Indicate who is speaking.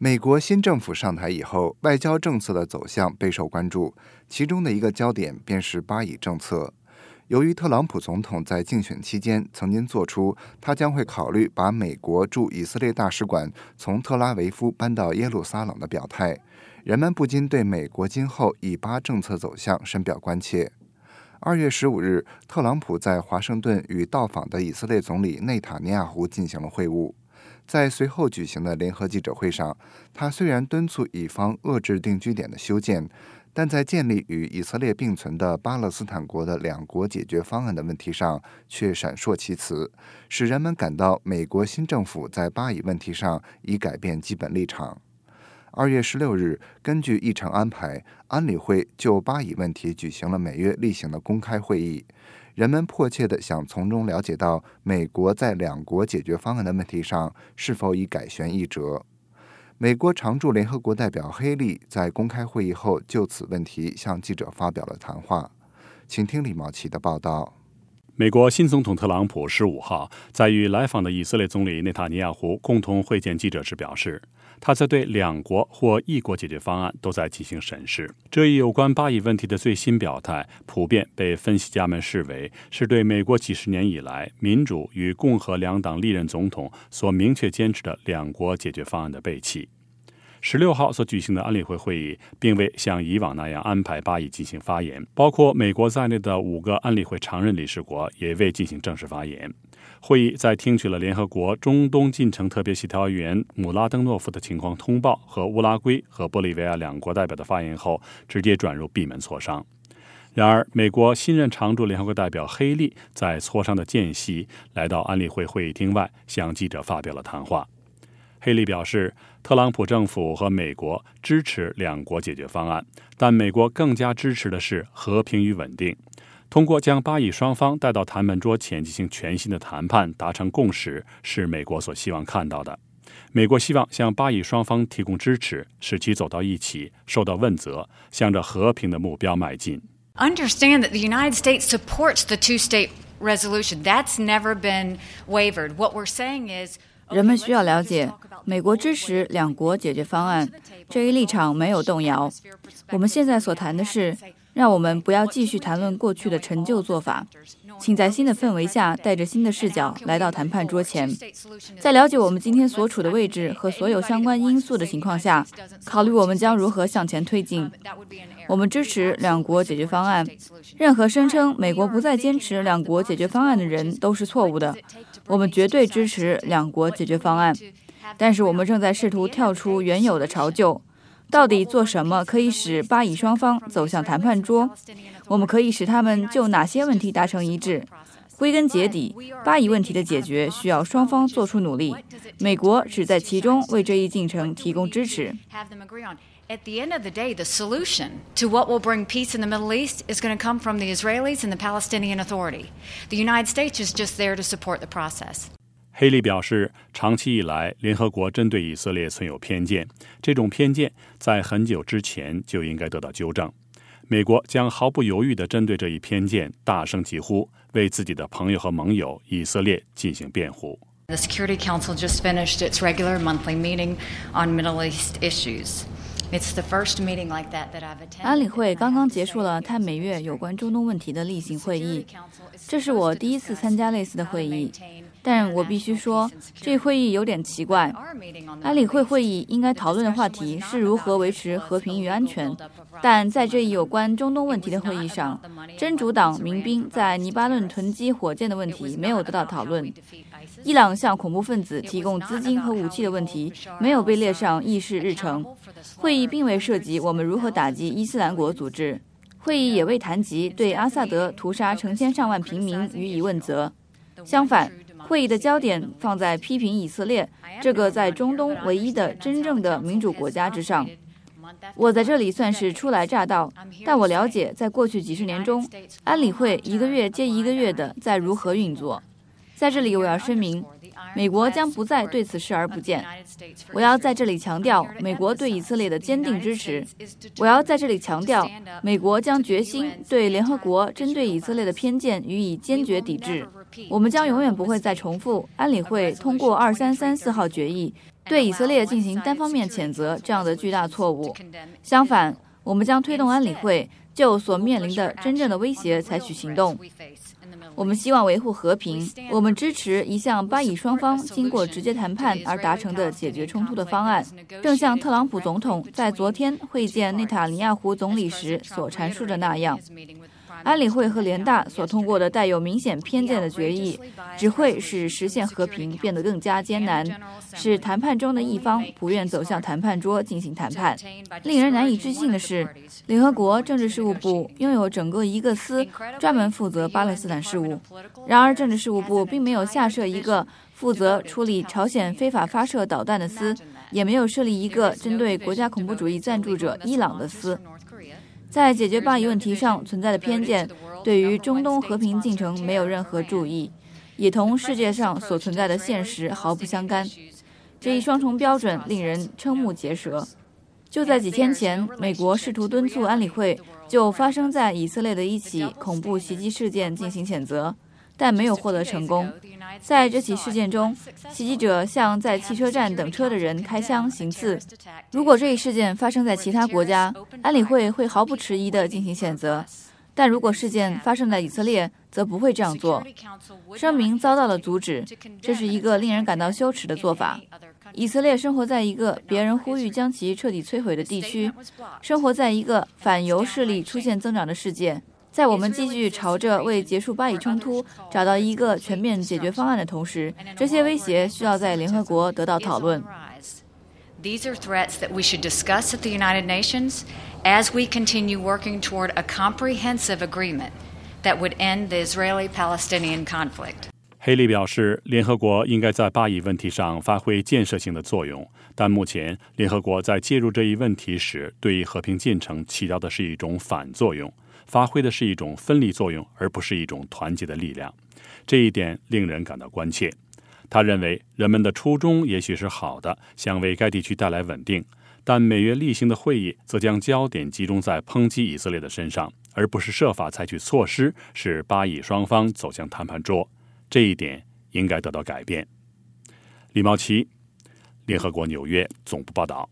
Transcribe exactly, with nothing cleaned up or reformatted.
Speaker 1: 美国新政府上台以后，外交政策的走向备受关注，其中的一个焦点便是巴以政策。由于特朗普总统在竞选期间曾经做出他将会考虑把美国驻以色列大使馆从特拉维夫搬到耶路撒冷的表态，人们不禁对美国今后以巴政策走向深表关切。二月十五日，特朗普在华盛顿与到访的以色列总理内塔尼亚胡进行了会晤。在随后举行的联合记者会上，他虽然敦促以方遏制定居点的修建，但在建立与以色列并存的巴勒斯坦国的两国解决方案的问题上却闪烁其词，使人们感到美国新政府在巴以问题上已改变基本立场。二月十六日，根据议程安排，安理会就巴以问题举行了每月例行的公开会议。人们迫切地想从中了解到美国在两国解决方案的问题上是否已改弦易辙。美国常驻联合国代表黑利在公开会议后就此问题向记者发表了谈话。请听李茂奇的报道。
Speaker 2: 美国新总统特朗普十五号在与来访的以色列总理内塔尼亚胡共同会见记者时表示，他在对两国或一国解决方案都在进行审视。这一有关巴以问题的最新表态，普遍被分析家们视为是对美国几十年以来民主与共和两党历任总统所明确坚持的两国解决方案的背弃。十六号所举行的安理会会议并未像以往那样安排巴以进行发言，包括美国在内的五个安理会常任理事国也未进行正式发言。会议在听取了联合国中东进程特别协调员姆拉登诺夫的情况通报和乌拉圭和玻利维亚两国代表的发言后，直接转入闭门磋商。然而，美国新任常驻联合国代表黑利在磋商的间隙来到安理会会议厅外，向记者发表了谈话。黑利表示，特朗普政府和美国支持两国解决方案，但美国更加支持的是和平与稳定。通过将巴以双方带到谈判桌前进行全新的谈判，达成共识，是美国所希望看到的。美国希望向巴以双方提供支持，使其走到一起，受到问责，向着和平的目标迈进。
Speaker 3: Understand that the United States supports the two-state resolution. That's never been wavered. What we're saying is,
Speaker 4: 人们需要了解，美国支持两国解决方案，这一立场没有动摇。我们现在所谈的是，让我们不要继续谈论过去的陈旧做法，请在新的氛围下带着新的视角来到谈判桌前，在了解我们今天所处的位置和所有相关因素的情况下，考虑我们将如何向前推进。我们支持两国解决方案，任何声称美国不再坚持两国解决方案的人都是错误的。我们绝对支持两国解决方案，但是我们正在试图跳出原有的潮旧。到底做什么可以使巴以双方走向谈判桌？我们可以使他们就哪些问题达成一致？归根结底，巴以问题的解决需要双方做出努力，美国只在其中为这一进程提供支持。
Speaker 3: At the end of the day, the solution to what will bring peace in the Middle East is going to come from the Israelis and the Palestinian Authority. The United States is just there to support the process.
Speaker 2: 黑利表示，长期以来，联合国针对以色列存有偏见，这种偏见在很久之前就应该得到纠正。美国将毫不犹豫地针对这一偏见大声疾呼，为自己的朋友和盟友以色列进行辩护。
Speaker 3: The Security Council just finished its regular monthly meeting on Middle East issues.It's the first meeting like that that I've attended.
Speaker 4: 安理会刚刚结束了它每月有关中东问题的例行会议，这是我第一次参加类似的会议，但我必须说，这会议有点奇怪。安理会会议应该讨论的话题是如何维持和平与安全，但在这一有关中东问题的会议上，真主党民兵在黎巴嫩囤积火箭的问题没有得到讨论。伊朗向恐怖分子提供资金和武器的问题没有被列上议事日程。会议并未涉及我们如何打击伊斯兰国组织，会议也未谈及对阿萨德屠杀成千上万平民予以问责。相反，会议的焦点放在批评以色列这个在中东唯一的真正的民主国家之上。我在这里算是初来乍到，但我了解在过去几十年中，安理会一个月接一个月的在如何运作。在这里我要声明，美国将不再对此视而不见。我要在这里强调美国对以色列的坚定支持。我要在这里强调，美国将决心对联合国针对以色列的偏见予以坚决抵制。我们将永远不会再重复安理会通过二三三四号决议， 对以色列进行单方面谴责这样的巨大错误。相反，我们将推动安理会就所面临的真正的威胁采取行动。我们希望维护和平，我们支持一项巴以双方经过直接谈判而达成的解决冲突的方案，正像特朗普总统在昨天会见内塔尼亚胡总理时所阐述的那样。安理会和联大所通过的带有明显偏见的决议，只会使实现和平变得更加艰难，使谈判中的一方不愿走向谈判桌进行谈判。令人难以置信的是，联合国政治事务部拥有整个一个司专门负责巴勒斯坦事务，然而政治事务部并没有下设一个负责处理朝鲜非法发射导弹的司，也没有设立一个针对国家恐怖主义赞助者伊朗的司。在解决巴以问题上存在的偏见，对于中东和平进程没有任何注意，也同世界上所存在的现实毫不相干。这一双重标准令人瞠目结舌。就在几天前，美国试图敦促安理会就发生在以色列的一起恐怖袭击事件进行谴责，但没有获得成功。在这起事件中，袭击者向在汽车站等车的人开枪行刺。如果这一事件发生在其他国家，安理会会毫不迟疑地进行谴责，但如果事件发生在以色列，则不会这样做。声明遭到了阻止，这是一个令人感到羞耻的做法。以色列生活在一个别人呼吁将其彻底摧毁的地区，生活在一个反犹势力出现增长的世界。在我们继续朝着为结束巴以冲突找到一个全面解决方案的同时，这些威胁需要在联合国得到讨论。
Speaker 3: These are threats that we should discuss at the United Nations as we continue working toward a comprehensive agreement that would end the Israeli-Palestinian conflict.
Speaker 2: 黑利表示，联合国应该在巴以问题上发挥建设性的作用，但目前联合国在介入这一问题时，对和平进程起到的是一种反作用，发挥的是一种分离作用，而不是一种团结的力量。这一点令人感到关切。他认为人们的初衷也许是好的，想为该地区带来稳定，但每月例行的会议则将焦点集中在抨击以色列的身上，而不是设法采取措施使巴以双方走向谈判桌。这一点应该得到改变。李茂奇，联合国纽约总部报道。